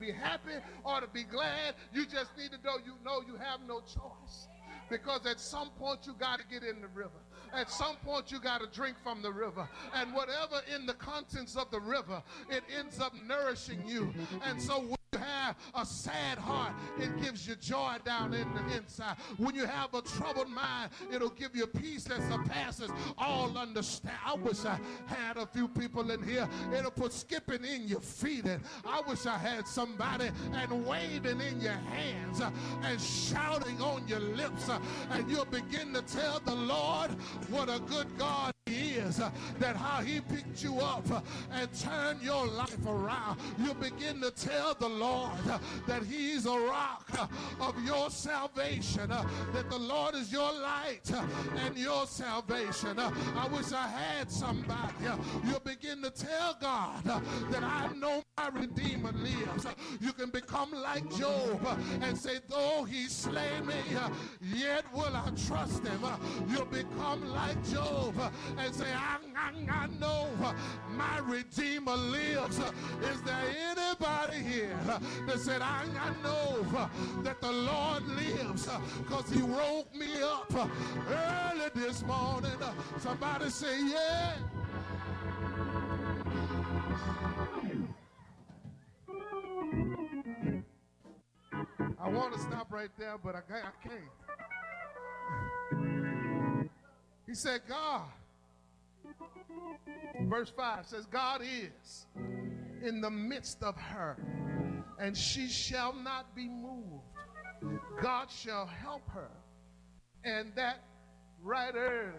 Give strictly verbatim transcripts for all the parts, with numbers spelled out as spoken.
be happy or to be glad. You just need to know you know you have no choice. Because at some point you got to get in the river. At some point you got to drink from the river. And whatever in the contents of the river, it ends up nourishing you. And so when you have a sad heart, it gives you joy down in the inside. When you have a troubled mind, it'll give you peace that surpasses all understanding. I wish I had a few people in here. It'll put skipping in your feet. And I wish I had somebody and waving in your hands uh, and shouting on your lips. Uh, and you'll begin to tell the Lord what a good God He is, uh, that how He picked you up uh, and turned your life around. You'll begin to tell the Lord uh, that He's a rock uh, of your salvation, uh, that the Lord is your light uh, and your salvation. Uh, I wish I had somebody. Uh, you'll begin to tell God uh, that I know my Redeemer lives. Uh, you can become like Job uh, and say, though He slay me, uh, yet will I trust Him. Uh, you'll become like Job uh, and say, I, I, I know uh, my Redeemer lives. Uh, is there anybody here uh, that said, I, I know uh, that the Lord lives because uh, He woke me up uh, early this morning? Uh, somebody say, yeah. I want to stop right there, but I, I can't. He said, God, verse five says, God is in the midst of her, and she shall not be moved. God shall help her, and that right early.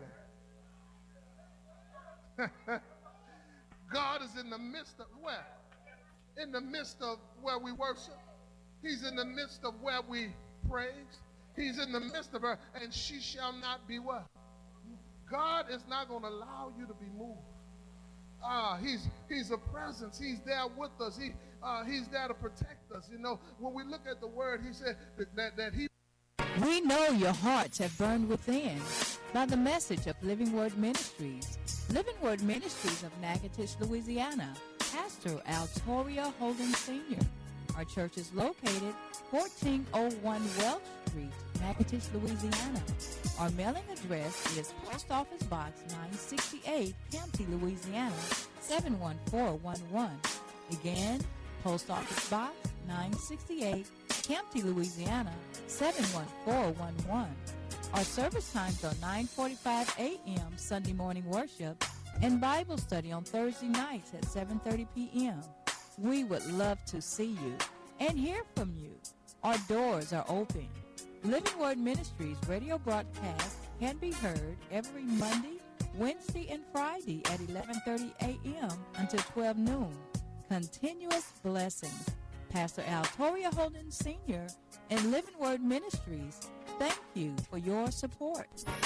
God is in the midst of where? In the midst of where we worship. He's in the midst of where we praise. He's in the midst of her, and she shall not be what? God is not going to allow you to be moved. Ah, he's he's a presence. He's there with us. He uh, he's there to protect us. You know, when we look at the word, he said that, that, that he. We know your hearts have burned within by the message of Living Word Ministries. Living Word Ministries of Natchitoches, Louisiana. Pastor Altoria Holden Senior Our church is located fourteen oh one Welch Street, Natchitoches, Louisiana. Our mailing address is Post Office Box nine sixty-eight, Campty, Louisiana, seven one four one one. Again, Post Office Box nine sixty-eight, Campty, Louisiana, seven one four one one. Our service times are nine forty-five a.m. Sunday morning worship and Bible study on Thursday nights at seven thirty p.m. We would love to see you and hear from you. Our doors are open. Living Word Ministries radio broadcast can be heard every Monday, Wednesday, and Friday at eleven thirty a.m. until twelve noon. Continuous blessings. Pastor Altoria Holden Senior and Living Word Ministries, thank you for your support.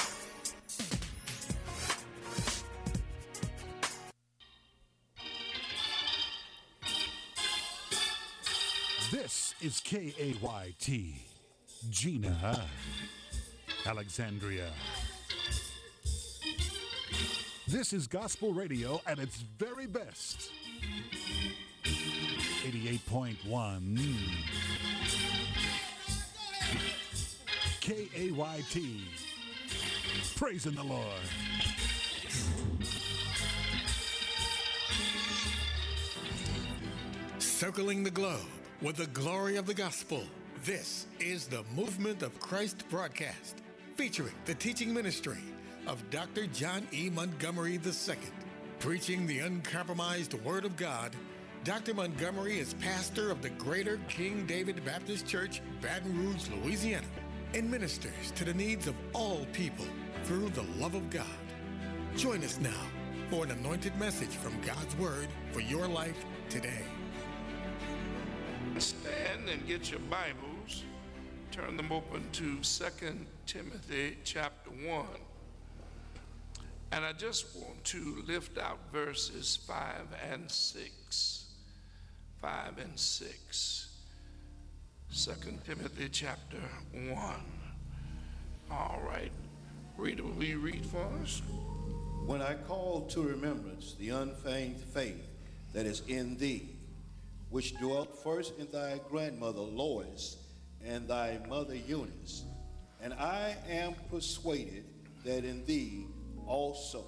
This is K A Y T, Gina, Alexandria. This is gospel radio at its very best. eighty-eight point one K A Y T, praising the Lord. Circling the globe with the glory of the gospel. This is the Movement of Christ broadcast, featuring the teaching ministry of Doctor John E. Montgomery the Second. Preaching the uncompromised Word of God, Doctor Montgomery is pastor of the Greater King David Baptist Church, Baton Rouge, Louisiana, and ministers to the needs of all people through the love of God. Join us now for an anointed message from God's Word for your life today. Stand and get your Bibles. Turn them open to Second Timothy chapter one. And I just want to lift out verses five and six. five and six. Second Timothy chapter one. All right. Reader, will you read for us? When I call to remembrance the unfeigned faith that is in thee, which dwelt first in thy grandmother Lois and thy mother Eunice, and I am persuaded that in thee also.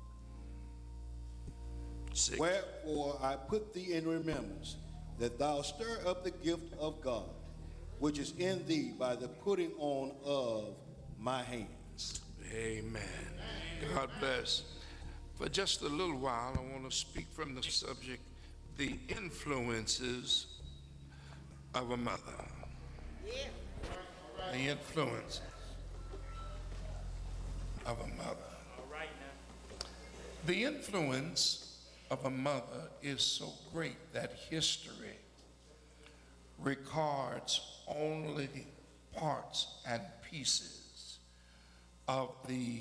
Six. Wherefore I put thee in remembrance that thou stir up the gift of God, which is in thee by the putting on of my hands. Amen. God bless. For just a little while, I want to speak from the subject, the influences of a mother. The influence of a mother. The influence of a mother is so great that history records only parts and pieces of the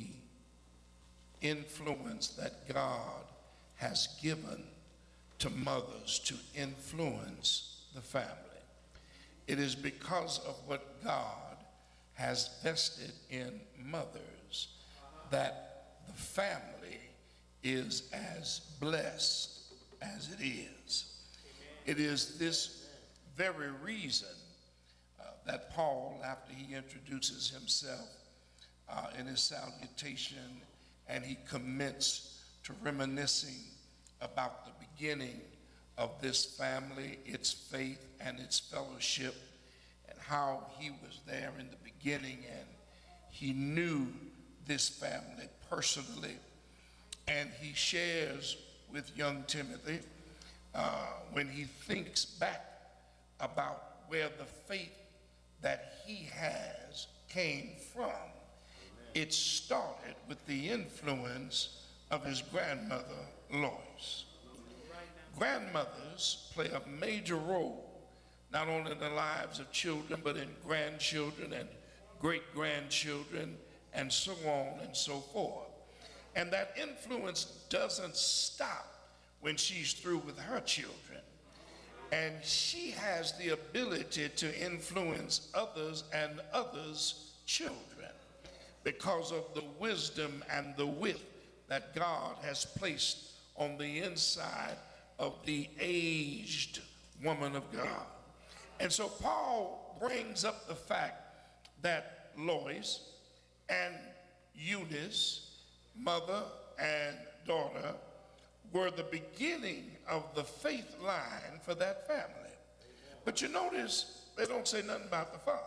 influence that God has given to mothers to influence the family. It is because of what God has vested in mothers that the family is as blessed as it is. It is this very reason uh, that Paul, after he introduces himself uh, in his salutation, and he commits to reminiscing about the beginning of this family, its faith and its fellowship, and how he was there in the beginning and he knew this family personally. And he shares with young Timothy uh, when he thinks back about where the faith that he has came from. It started with the influence of his grandmother, Lois. Grandmothers play a major role, not only in the lives of children, but in grandchildren and great-grandchildren, and so on and so forth. And that influence doesn't stop when she's through with her children. And she has the ability to influence others and others' children because of the wisdom and the wit that God has placed on the inside of the aged woman of God. And so Paul brings up the fact that Lois and Eunice, mother and daughter, were the beginning of the faith line for that family. But you notice they don't say nothing about the father.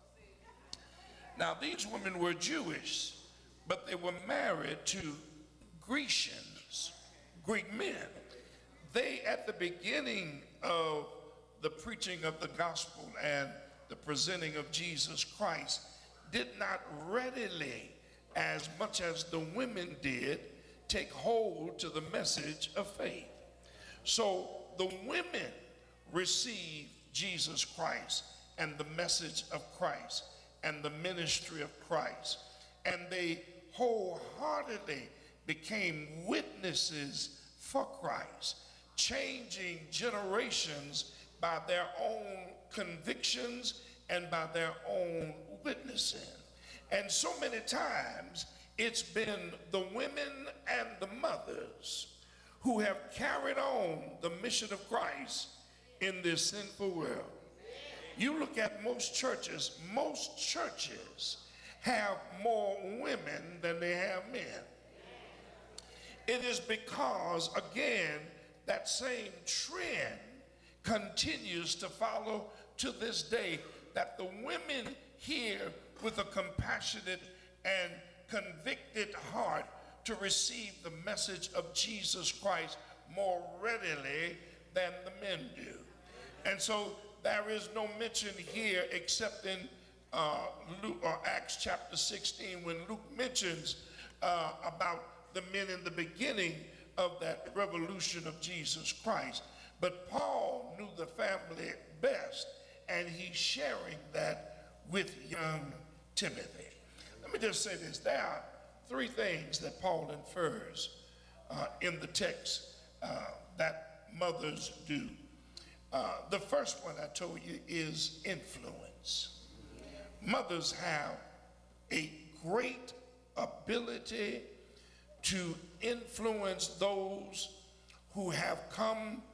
Now, these women were Jewish, but they were married to Grecians, Greek men. They, at the beginning of the preaching of the gospel and the presenting of Jesus Christ, did not readily, as much as the women did, take hold to the message of faith. So the women received Jesus Christ and the message of Christ and the ministry of Christ, and they wholeheartedly became witnesses for Christ, changing generations by their own convictions and by their own witnessing. And so many times it's been the women and the mothers who have carried on the mission of Christ in this sinful world. You look at most churches, most churches have more women than they have men. It is because, again, that same trend continues to follow to this day, that the women hear with a compassionate and convicted heart to receive the message of Jesus Christ more readily than the men do. And so there is no mention here except in uh, Luke, or Acts chapter sixteen, when Luke mentions uh, about the men in the beginning of that revolution of Jesus Christ. But Paul knew the family best, and he's sharing that with young Timothy. Let me just say this. There are three things that Paul infers uh, in the text uh, that mothers do. Uh, the first one I told you is influence. Mothers have a great ability to influence those who have come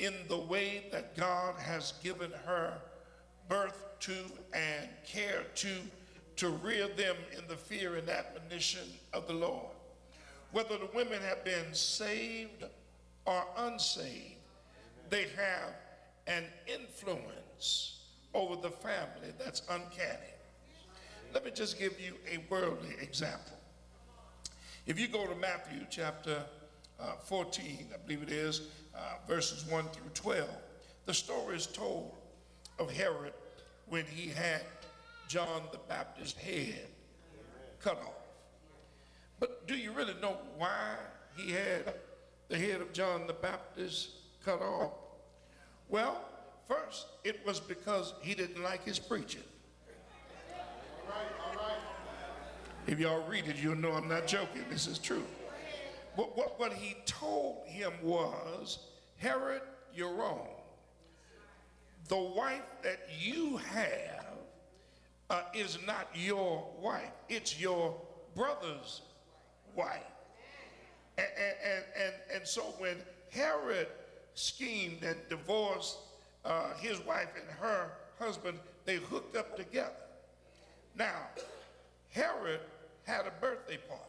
in the way that God has given her birth to and care to, to rear them in the fear and admonition of the Lord. Whether the women have been saved or unsaved, they have an influence over the family that's uncanny. Let me just give you a worldly example. If you go to Matthew chapter uh, fourteen, I believe it is, uh, verses one through twelve, the story is told of Herod when he had John the Baptist's head cut off. But do you really know why he had the head of John the Baptist cut off? Well, first, it was because he didn't like his preaching. All right, all right. If y'all read it, you'll know I'm not joking. This is true. But what, what he told him was, Herod, you're wrong. The wife that you have uh, is not your wife. It's your brother's wife. And, and, and, and so when Herod schemed and divorced uh, his wife and her husband, they hooked up together. Now, Herod had a birthday party.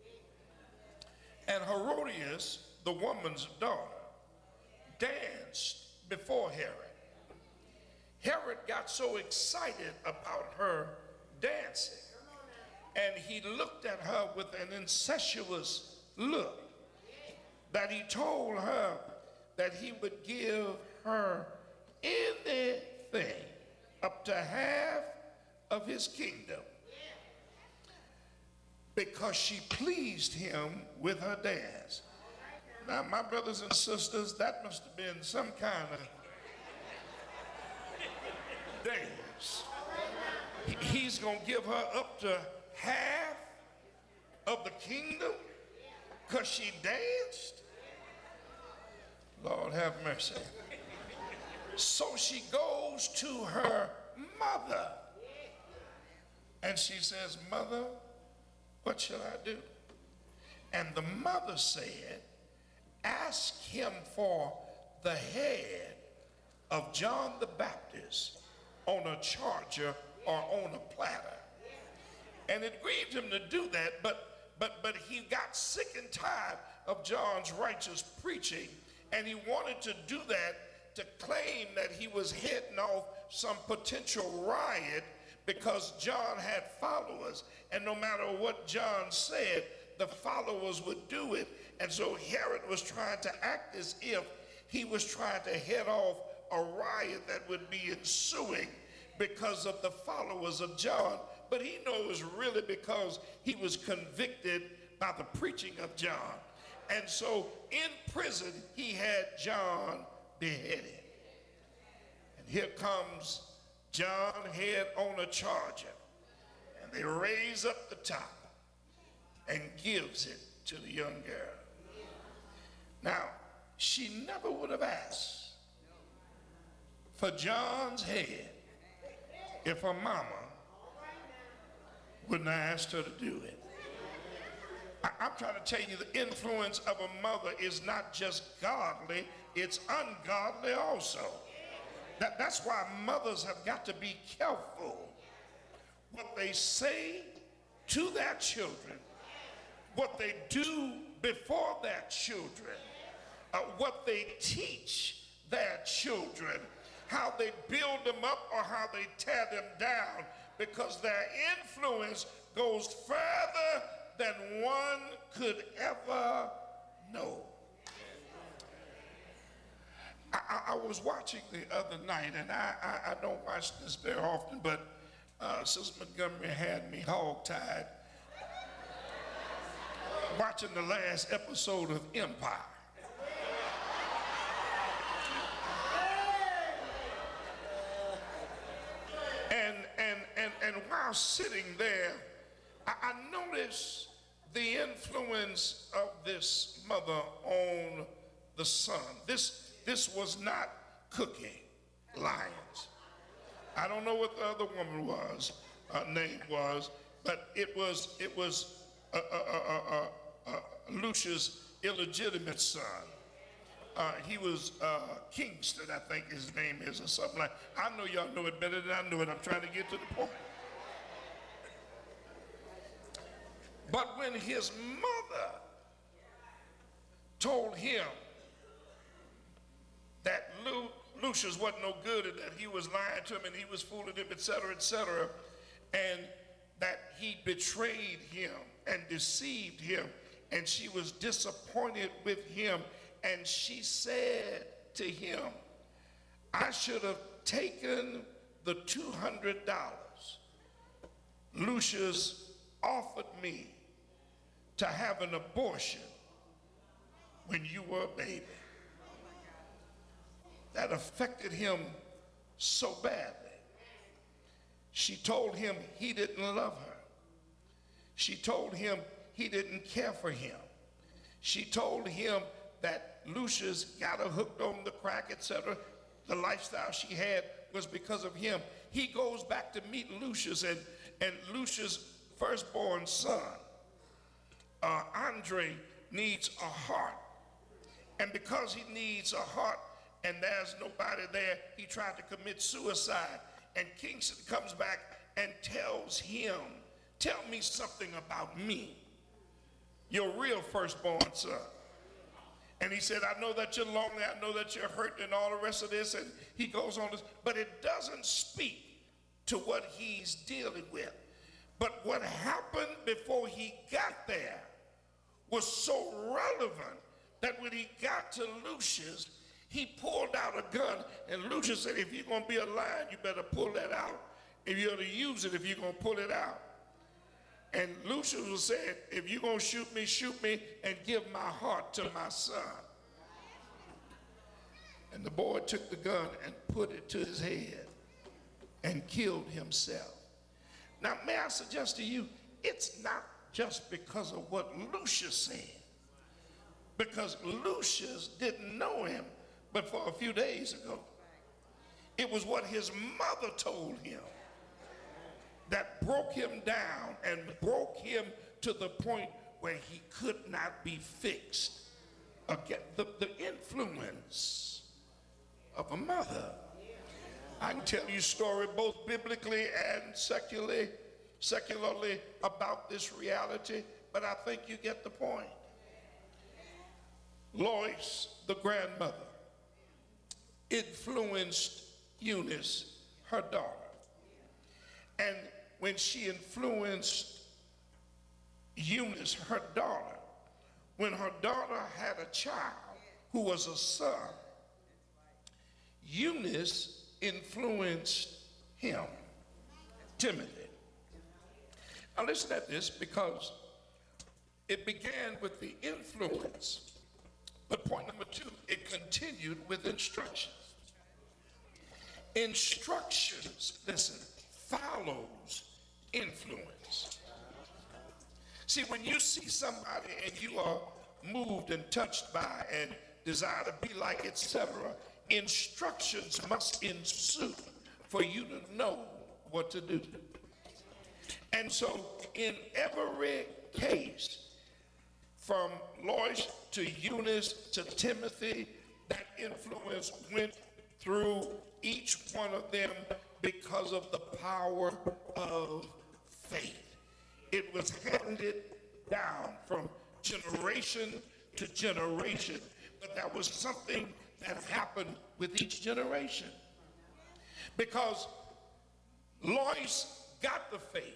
And Herodias, the woman's daughter, danced before Herod. Herod got so excited about her dancing, and he looked at her with an incestuous look, that he told her that he would give her anything up to half of his kingdom because she pleased him with her dance. Now, my brothers and sisters, that must have been some kind of dance. He's going to give her up to half of the kingdom because she danced? Lord have mercy. So she goes to her mother and she says, Mother, what shall I do? And the mother said, ask him for the head of John the Baptist on a charger or on a platter. And it grieved him to do that, but but but he got sick and tired of John's righteous preaching, and he wanted to do that to claim that he was heading off some potential riot because John had followers, and no matter what John said, the followers would do it. And so Herod was trying to act as if he was trying to head off a riot that would be ensuing because of the followers of John. But he knows really because he was convicted by the preaching of John. And so in prison, he had John beheaded. And here comes John head on a charger. And they raise up the top and gives it to the young girl. Now, she never would have asked for John's head if her mama wouldn't have asked her to do it. I, I'm trying to tell you the influence of a mother is not just godly, it's ungodly also. That, that's why mothers have got to be careful what they say to their children, what they do before their children, uh, what they teach their children, how they build them up or how they tear them down, because their influence goes further than one could ever know. I, I, I was watching the other night, and I, I, I don't watch this very often, but uh, Sister Montgomery had me hogtied watching the last episode of Empire. And, and, and, and while sitting there, I, I noticed the influence of this mother on the son. This, this was not Cookie Lyons. I don't know what the other woman was, uh, name was, but it was, it was uh, uh, uh, uh, uh, Lucia's illegitimate son. Uh, he was uh, Kingston, I think his name is, or something like. I know y'all know it better than I know it. I'm trying to get to the point. But when his mother told him that Lu Lucius wasn't no good and that he was lying to him and he was fooling him, et cetera, et cetera, and that he betrayed him and deceived him, and she was disappointed with him, and she said to him, I should have taken the two hundred dollars Lucius offered me to have an abortion when you were a baby. That affected him so badly. She told him he didn't love her. She told him he didn't care for him. She told him that Lucius got her hooked on the crack, et cetera. The lifestyle she had was because of him. He goes back to meet Lucius, and, and Lucius' firstborn son, uh, Andre, needs a heart. And because he needs a heart and there's nobody there, he tried to commit suicide. And Kingston comes back and tells him, tell me something about me, your real firstborn son. And he said, I know that you're lonely, I know that you're hurt and all the rest of this. And he goes on this, but it doesn't speak to what he's dealing with. But what happened before he got there was so relevant that when he got to Lucius, he pulled out a gun, and Lucius said, if you're going to be a lion, you better pull that out. If you're going to use it, if you're going to pull it out. And Lucius was saying, if you're going to shoot me, shoot me, and give my heart to my son. And the boy took the gun and put it to his head and killed himself. Now, may I suggest to you, it's not just because of what Lucius said. Because Lucius didn't know him but for a few days ago. It was what his mother told him that broke him down and broke him to the point where he could not be fixed. Again, the, the influence of a mother. I can tell you a story both biblically and secularly, secularly about this reality, but I think you get the point. Lois, the grandmother, influenced Eunice, her daughter. And when she influenced Eunice, her daughter, when her daughter had a child who was a son, Eunice influenced him, Timothy. Now listen at this, because it began with the influence, but point number two, it continued with instructions. Instructions, listen, follows influence. See, when you see somebody and you are moved and touched by and desire to be like, et cetera, instructions must ensue for you to know what to do. And so in every case, from Lois to Eunice to Timothy, that influence went through each one of them because of the power of faith. It was handed down from generation to generation, but that was something that happened with each generation. Because Lois got the faith,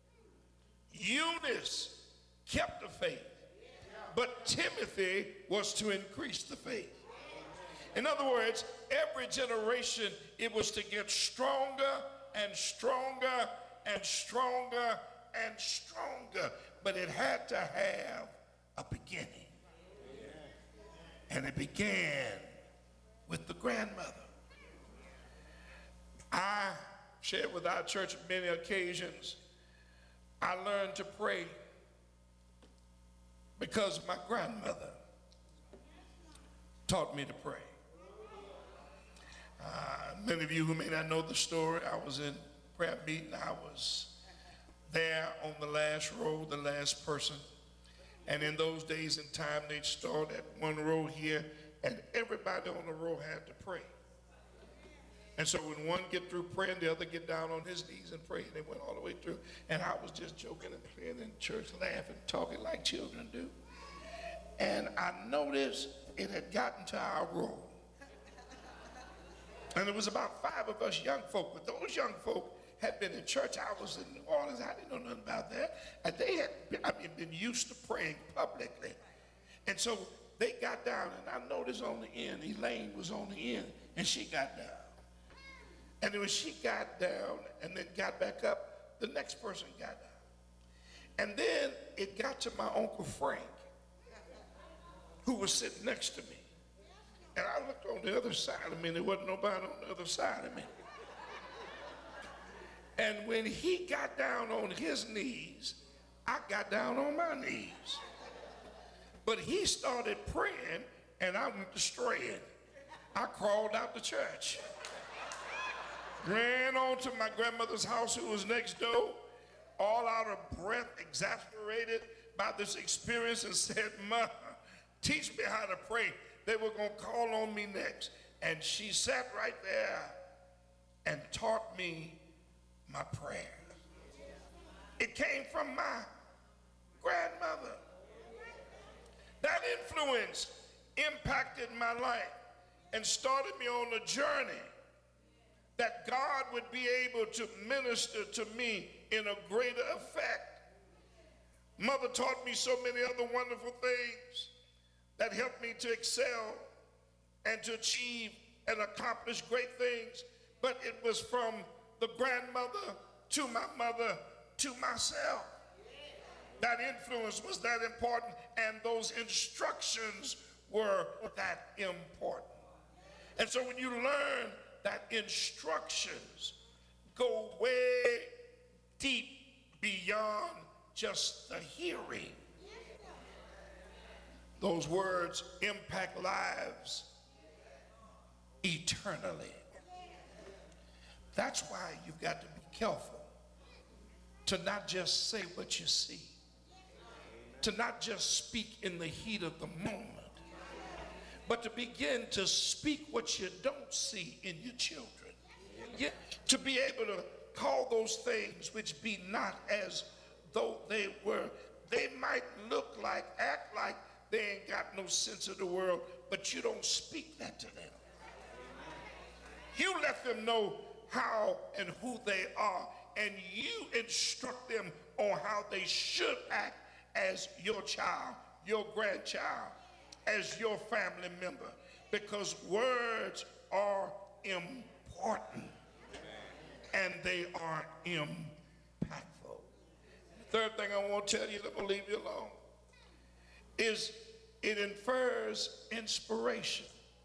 Eunice kept the faith, but Timothy was to increase the faith. In other words, every generation, it was to get stronger and stronger and stronger and stronger, but it had to have a beginning. And it began with the grandmother. I shared with our church on many occasions, I learned to pray because my grandmother taught me to pray. Uh, many of you who may not know the story, I was in prayer meeting. I was there on the last row, the last person. And in those days and time, they'd start at one row here, and everybody on the row had to pray. And so when one get through praying, the other get down on his knees and pray. And they went all the way through. And I was just joking and playing in church, laughing, talking like children do. And I noticed it had gotten to our row. And there was about five of us young folk. But those young folk had been in church. I was in New Orleans. I didn't know nothing about that. And they had been, I mean, been used to praying publicly. And so they got down. And I noticed on the end, Elaine was on the end. And she got down. And then when she got down and then got back up, the next person got down. And then it got to my Uncle Frank, who was sitting next to me. And I looked on the other side of me, and there wasn't nobody on the other side of me. And when he got down on his knees, I got down on my knees. But he started praying, and I went to straying. I crawled out the church. Ran on to my grandmother's house, who was next door, all out of breath, exasperated by this experience, and said, "Ma, teach me how to pray. They were going to call on me next." And she sat right there and taught me my prayer. It came from my grandmother. That influence impacted my life and started me on a journey that God would be able to minister to me in a greater effect. Mother taught me so many other wonderful things that helped me to excel and to achieve and accomplish great things, but it was from the grandmother to my mother to myself. That influence was that important, and those instructions were that important. And so when you learn that instructions go way deep beyond just the hearing, those words impact lives eternally. That's why you've got to be careful to not just say what you see, to not just speak in the heat of the moment, but to begin to speak what you don't see in your children. Yeah, to be able to call those things which be not as though they were. They might look like, act like they ain't got no sense of the world, but you don't speak that to them. You let them know how and who they are, and you instruct them on how they should act as your child, your grandchild, as your family member, because words are important and they are impactful. The third thing I want to tell you, that will leave you alone, is it infers inspiration.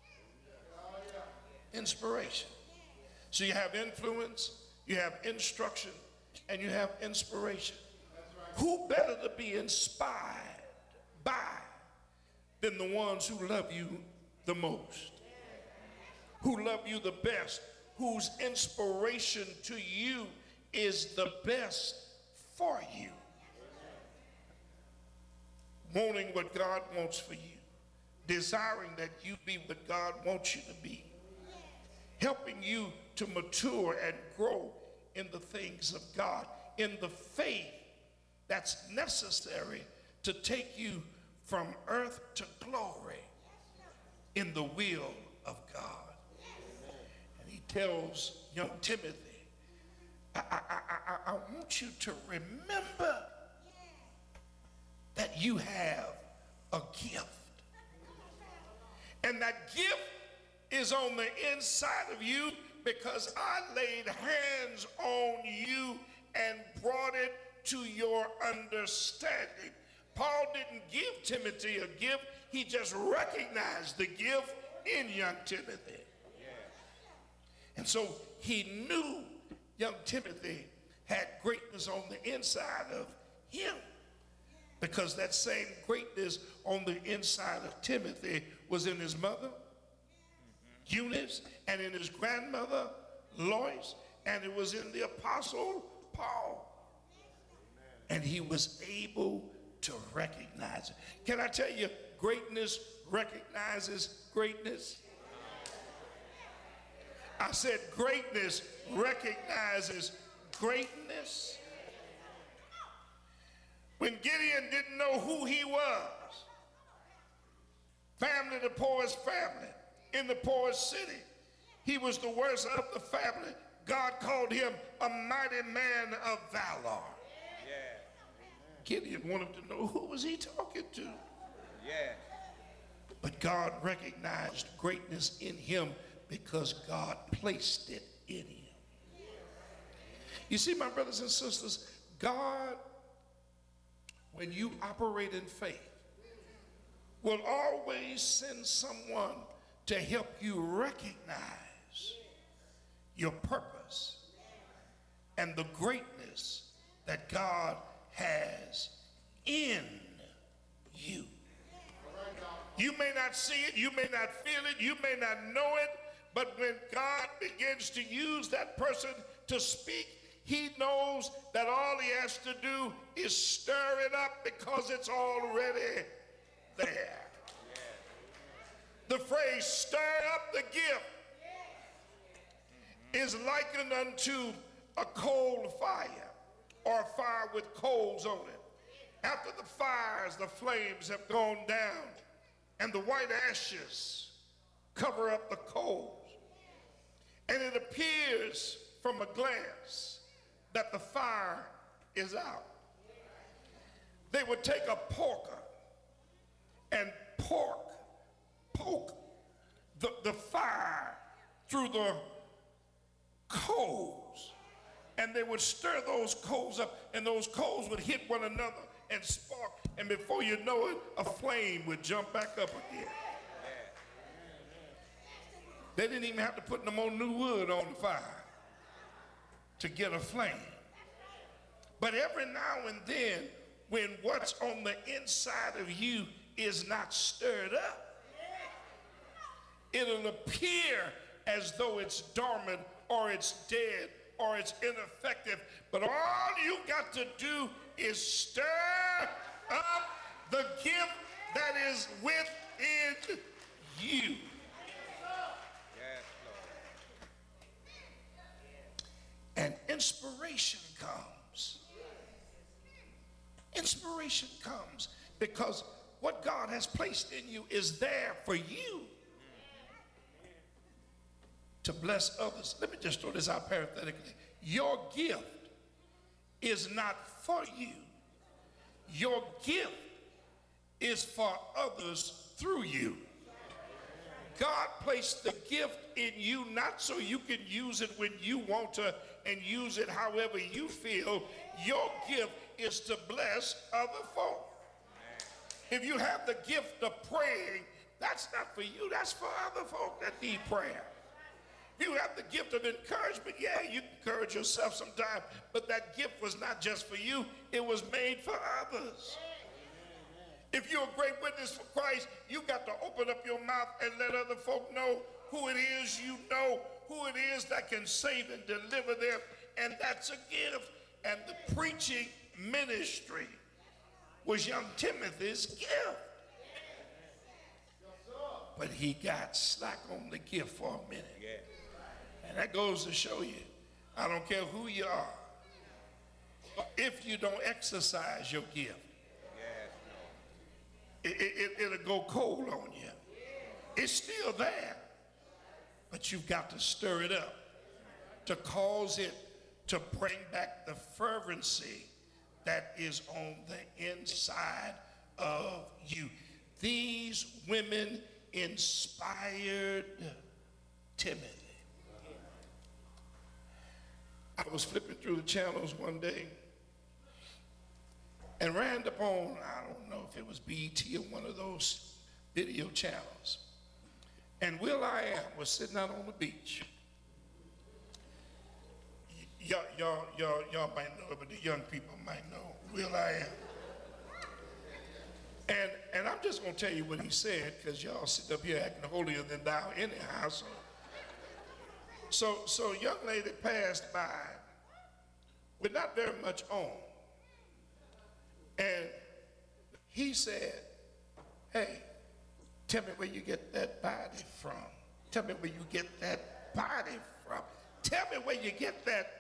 Inspiration. So you have influence, you have instruction, and you have inspiration. Who better to be inspired by than the ones who love you the most, who love you the best, whose inspiration to you is the best for you? Wanting what God wants for you, desiring that you be what God wants you to be, helping you to mature and grow in the things of God, in the faith that's necessary to take you from earth to glory in the will of God. And he tells young Timothy, I, I, I, I want you to remember that you have a gift. And that gift is on the inside of you because I laid hands on you and brought it to your understanding. Paul didn't give Timothy a gift. He just recognized the gift in young Timothy. And so he knew young Timothy had greatness on the inside of him, because that same greatness on the inside of Timothy was in his mother, Eunice, and in his grandmother, Lois, and it was in the apostle Paul. And he was able to recognize it. Can I tell you, greatness recognizes greatness? I said greatness recognizes greatness. When Gideon didn't know who he was, family, the poorest family in the poorest city, he was the worst of the family. God called him a mighty man of valor. Yeah. Gideon wanted to know who was he talking to. Yeah. But God recognized greatness in him because God placed it in him. You see, my brothers and sisters, God, when you operate in faith, will always send someone to help you recognize your purpose and the greatness that God has in you. You may not see it, you may not feel it, you may not know it, but when God begins to use that person to speak, he knows that all he has to do is stir it up because it's already there. The phrase stir up the gift is likened unto a coal fire or a fire with coals on it. After the fires, the flames have gone down and the white ashes cover up the coals. And it appears from a glance that the fire is out. They would take a poker and pork, poke the, the fire through the coals, and they would stir those coals up, and those coals would hit one another and spark, and before you know it, a flame would jump back up again. They didn't even have to put no more new wood on the fire to get a flame. But every now and then, when what's on the inside of you is not stirred up, it'll appear as though it's dormant or it's dead or it's ineffective. But all you got to do is stir up the gift that is within you. And inspiration comes. Inspiration comes because what God has placed in you is there for you to bless others. Let me just throw this out parenthetically. Your gift is not for you. Your gift is for others through you. God placed the gift in you not so you can use it when you want to and use it however you feel. Your gift is to bless other folk. If you have the gift of praying, that's not for you, that's for other folk that need prayer. If you have the gift of encouragement, yeah, you can encourage yourself sometimes, but that gift was not just for you, it was made for others. If you're a great witness for Christ, you got to open up your mouth and let other folk know who it is you know, who it is that can save and deliver them, and that's a gift. And the preaching ministry was young Timothy's gift. But he got slack on the gift for a minute. And that goes to show you, I don't care who you are, if you don't exercise your gift, it, it, it'll go cold on you. It's still there, but you've got to stir it up to cause it to bring back the fervency that is on the inside of you. These women inspired Timothy. I was flipping through the channels one day and ran upon, I don't know if it was B E T or one of those video channels. And Will I Am was sitting out on the beach. Y'all, y'all, y'all, y'all might know it, but the young people might know Will I Am. And, and I'm just gonna tell you what he said, because y'all sit up here acting holier than thou anyhow. So, so, so a young lady passed by with not very much on. And he said, hey, Tell me where you get that body from. Tell me where you get that body from. Tell me where you get that